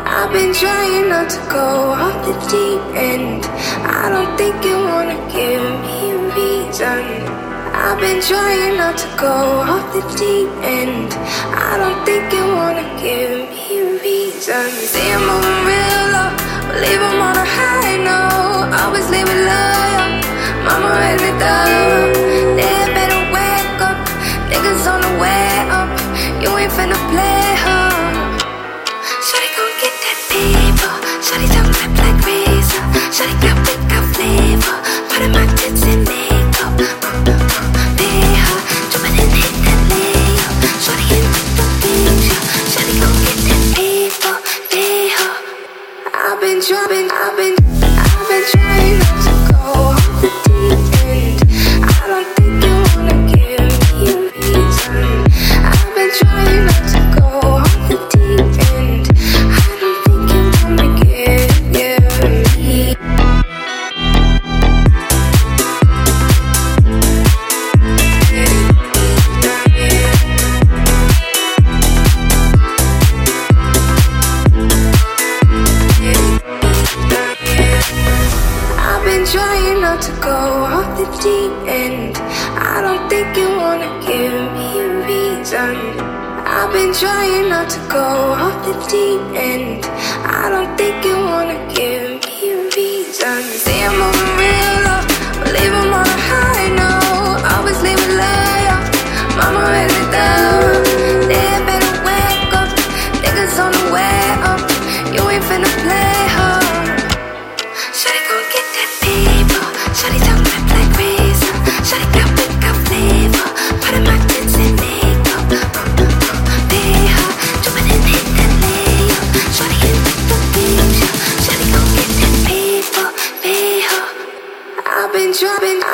I've been trying not to go off the deep end. I don't think you wanna give me a reason. I've been trying not to go off the deep end. I don't think you wanna give me a reason. See I'm moving real low, but leave 'em on a high note. Always leave it loyal. Mama raised me thorough. They better wake up. Niggas on the way up. You ain't finna play her. Shawty gon' get that paper. Shawty tongue whip like razor. Shawty got whip, got flavor. Part of my tits in makeup. Pay her, jumpin' and hit that layup. Shawty in the picture. Shawty gon' get that paper. Pay her. I've been trying not to go off the deep end. I don't think you wanna give me a reason. I've been trying not to go off the deep end. I don't think you wanna give me. I've been trying not to go off the deep end. I don't think you wanna give me a reason. I've been trying not to go off the deep end. I don't think you wanna give me a reason. See I'm moving real low, but leave 'em on a high note. Always leave it loyal. Mama raised me thorough. They better wake up. Niggas on the way up. You ain't finna play her. Shawty gon' get that paper. Shawty tongue whip like razor. Shawty got whip, got flavor. Part of my tits in makeup. Pay her, jumpin' and hit that layup. Shawty in the picture. Shawty gon' get that paper. Pay her. I've been